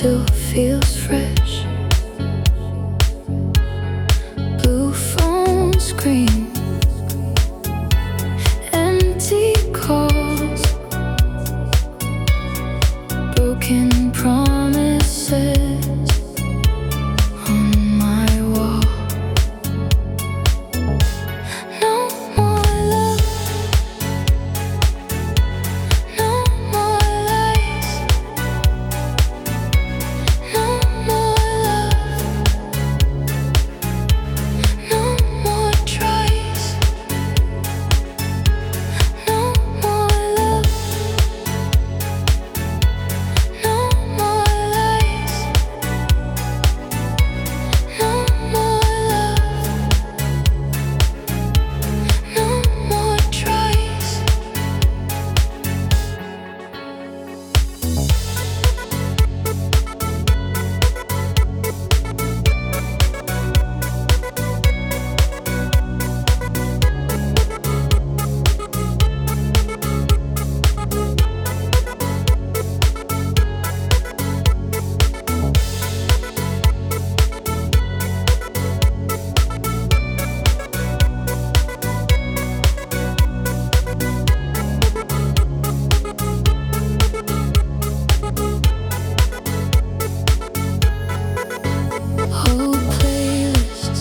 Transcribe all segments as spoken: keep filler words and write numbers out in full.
still feels fresh. Blue phone screen, empty calls, broken promises on my wall. No more love, no more lies, no more love, no more tries, no more love, no more lies, no more love, no more tries. Whole playlists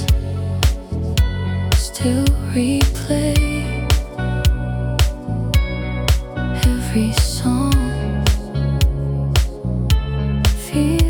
still replay every song. Feel